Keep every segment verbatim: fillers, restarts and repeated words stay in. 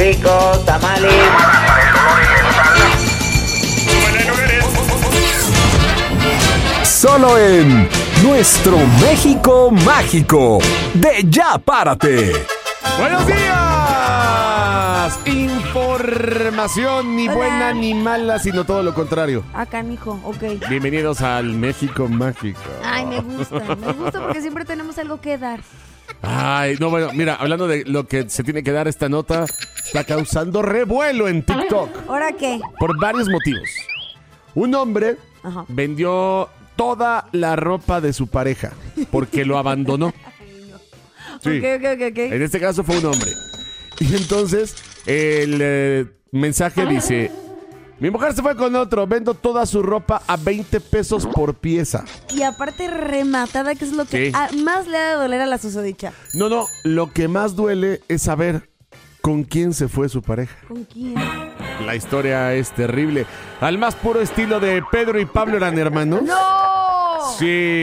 ricos, tamales. Solo en Nuestro México Mágico de Ya Párate. ¡Buenos días! Información ni Hola. buena ni mala, sino todo lo contrario. Ah, canijo, ok. Bienvenidos al México Mágico. Ay, me gusta, me gusta porque siempre tenemos algo que dar. Ay, no, bueno, mira, hablando de lo que se tiene que dar, esta nota está causando revuelo en TikTok ¿Ahora qué? por varios motivos. Un hombre Ajá. vendió toda la ropa de su pareja porque lo abandonó. Sí. Ok, ok, ok, ok. En este caso fue un hombre. Y entonces el eh, mensaje dice: mi mujer se fue con otro, vendo toda su ropa a veinte pesos por pieza. Y aparte rematada, que es lo que Sí. a- más le ha de doler a la susodicha. No, no, lo que más duele es saber con quién se fue su pareja. ¿Con quién? La historia es terrible. Al más puro estilo de Pedro y Pablo eran hermanos. ¡No!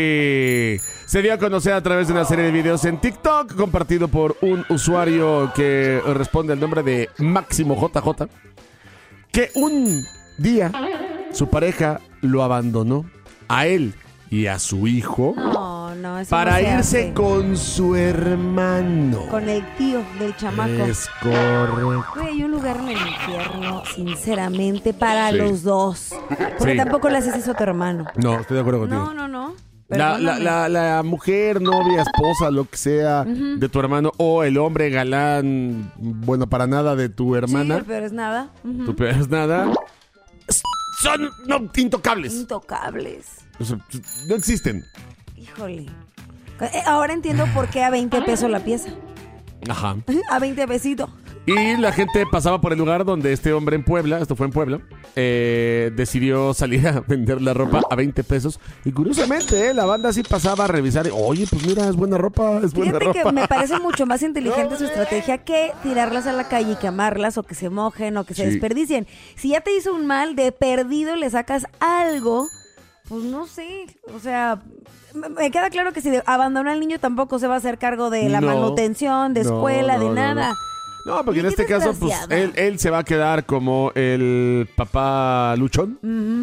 Sí. Se dio a conocer a través de una serie de videos en TikTok compartido por un usuario que responde al nombre de Máximo J J, que un día su pareja lo abandonó a él y a su hijo No, no, eso para no se irse hace. con su hermano. Con el tío del chamaco. Es correcto. Güey, hay un lugar en el infierno, sinceramente, para Sí. los dos. Porque Sí. tampoco le haces eso a tu hermano. No, estoy de acuerdo contigo. No, no, no. La, la, Perdóname. la, la mujer, novia, esposa, lo que sea de tu hermano, o el hombre galán, bueno, para nada de tu Sí, hermana, el peor es nada. Ujú. tu peor es nada, s- son no, intocables. Intocables. O sea, no existen. Híjole. Eh, Ahora entiendo por qué a veinte pesos la pieza. Ajá. A veinte pesitos. Y la gente pasaba por el lugar donde este hombre en Puebla, esto fue en Puebla, eh, decidió salir a vender la ropa a veinte pesos. Y curiosamente, eh, la banda sí pasaba a revisar. y, Oye, pues mira, es buena ropa, es buena Fíjate que ropa. me parece mucho más inteligente su estrategia que tirarlas a la calle y quemarlas o que se mojen o que se Sí. desperdicien. Si ya te hizo un mal, de perdido le sacas algo, pues no sé. O sea, me- me queda claro que si de- abandona al niño tampoco se va a hacer cargo de la No, manutención, de no, escuela, no, de no, nada. no. No, porque en Qué este caso, pues, desgraciada. él, él se va a quedar como el papá luchón.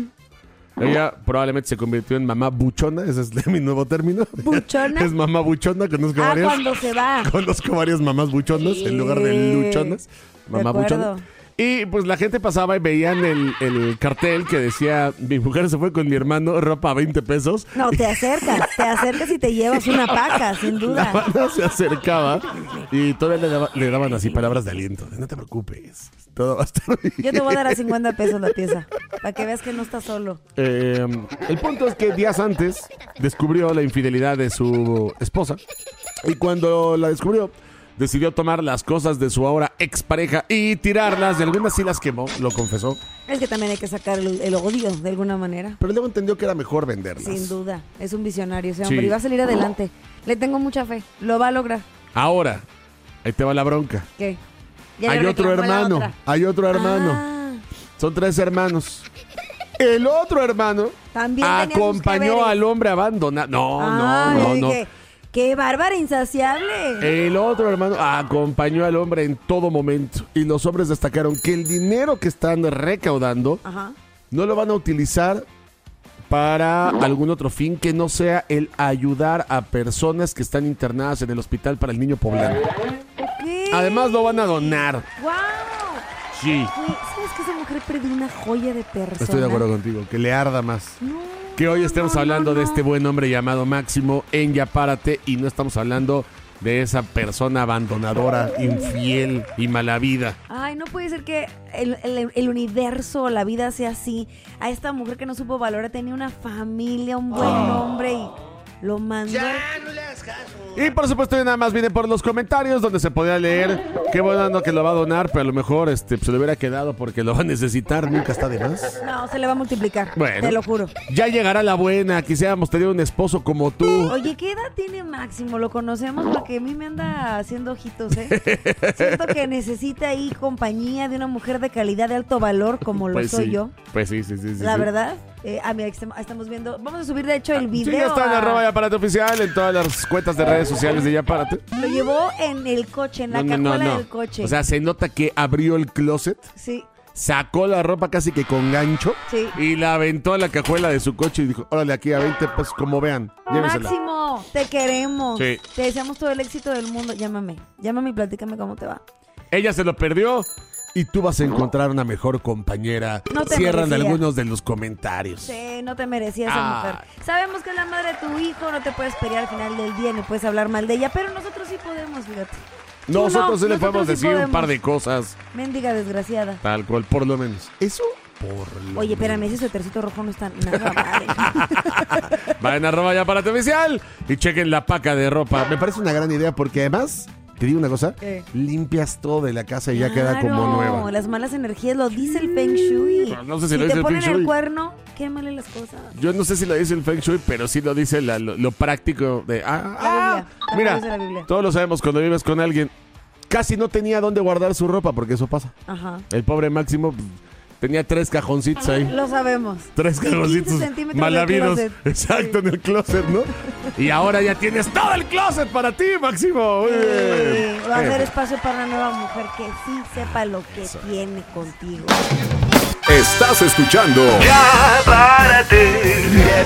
Ella probablemente se convirtió en mamá buchona, ese es mi nuevo término. ¿Buchona? Es mamá buchona, conozco Ah, varias. cuando se va. Conozco varias mamás buchonas en lugar de Sí. luchonas. Mamá De acuerdo. buchona. Y pues la gente pasaba y veían el, el cartel que decía: mi mujer se fue con mi hermano, ropa a veinte pesos. No, te acercas, te acercas y te llevas una paca, sin La duda. banda se acercaba y todavía le, daba- le daban así palabras de aliento. No te preocupes, todo va a estar bien. Yo te voy a dar a cincuenta pesos la pieza, para que veas que no estás solo. Eh, el punto es que días antes descubrió la infidelidad de su esposa y cuando la descubrió decidió tomar las cosas de su ahora expareja y tirarlas. De algunas sí las quemó, lo confesó, Es que también hay que sacar el, el odio de alguna manera. pero luego entendió que era mejor venderlas. Sin duda, es un visionario ese Sí. hombre y va a salir adelante. Le tengo mucha fe, lo va a lograr. Ahora, ahí te va la bronca. ¿Qué? Ya Hay le otro reclamó la hermano, otra. hay otro hermano. Ah, Son tres hermanos. El otro hermano También tenía sus que acompañó veres. al hombre abandonado. No, Ay, no, no, no. dije, ¡qué bárbara insaciable! El otro hermano acompañó al hombre en todo momento. Y los hombres destacaron que el dinero que están recaudando Ajá. no lo van a utilizar para algún otro fin que no sea el ayudar a personas que están internadas en el hospital para el niño poblano. ¿Qué? Además lo van a donar. ¡Wow! Sí. Güey, ¿sabes que esa mujer perdió una joya de persona? Estoy de acuerdo contigo, que le arda más. No, Que hoy estemos no, hablando no, de no. este buen hombre llamado Máximo en Ya Párate y no estamos hablando de esa persona abandonadora, infiel y mala vida. Ay, no puede ser que el, el- el universo, la vida sea así. A esta mujer que no supo valorar, tenía una familia, un buen hombre y lo mandó. Y por supuesto, nada más viene por los comentarios donde se podía leer qué bueno que lo va a donar, pero a lo mejor este, se le hubiera quedado porque lo va a necesitar, nunca está de más. No, se le va a multiplicar. Bueno. Te lo juro. Ya llegará la buena, quisiéramos tener un esposo como tú. Oye, ¿qué edad tiene Máximo? Lo conocemos porque a mí me anda haciendo ojitos, ¿eh? Siento que necesita ahí compañía de una mujer de calidad, de alto valor, como lo Pues soy sí, yo. Pues sí, sí, sí. sí, La sí. verdad. Eh, ah, mira, estamos viendo. Vamos a subir, de hecho, el video. Sí, ya está en a... arroba Ya Párate Oficial, en todas las cuentas de redes sociales de Ya Párate. Lo llevó en el coche, en la No, no, cajuela no, no. del coche. O sea, se nota que abrió el closet, Sí, sacó la ropa casi que con gancho sí. y la aventó a la cajuela de su coche y dijo, órale, aquí a veinte pesos, como vean, llévensela. Máximo, te queremos. Sí. Te deseamos todo el éxito del mundo. Llámame, llámame y platícame cómo te va. Ella se lo perdió y tú vas a encontrar una mejor compañera. No te Cierran merecía. algunos de los comentarios. Sí, no te merecía esa Ah. mujer. Sabemos que es la madre de tu hijo, no te puedes pelear al final del día ni puedes hablar mal de ella, pero nosotros sí podemos, fíjate. Tú Nosotros no, sí le nosotros podemos sí decir un podemos. par de cosas, Mendiga desgraciada. tal cual, por lo menos. Eso, por lo Oye, espérame, menos. ese suétercito rojo no está nada mal. Vayan a arroba Ya Párate Oficial y chequen la paca de ropa. Me parece una gran idea porque además, te digo una cosa, ¿Qué? limpias todo de la casa y ya queda como Claro, nueva. las malas energías lo dice el Feng Shui. No, no sé si si lo te dice el ponen Feng Shui. el cuerno, quémale las cosas. Yo no sé si lo dice el Feng Shui, pero sí lo dice la- lo, lo práctico de... Ah, ah, Biblia, la mira, dice la Biblia. todos lo sabemos cuando vives con alguien. Casi no tenía dónde guardar su ropa porque eso pasa. Ajá. El pobre Máximo pues, tenía tres cajoncitos ahí. Lo sabemos. Tres De cajoncitos quince centímetros mal de habidos. closet. Exacto, en el closet, ¿no? Y ahora ya tienes todo el closet para ti, Máximo. Muy Eh, bien. va a haber Eh, espacio para una nueva mujer que sí sepa lo que tiene contigo. Estás escuchando Ya párate.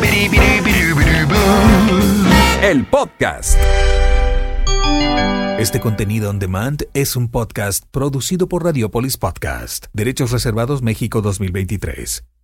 el podcast. Este contenido on demand es un podcast producido por Radiopolis Podcast. Derechos reservados México dos mil veintitrés.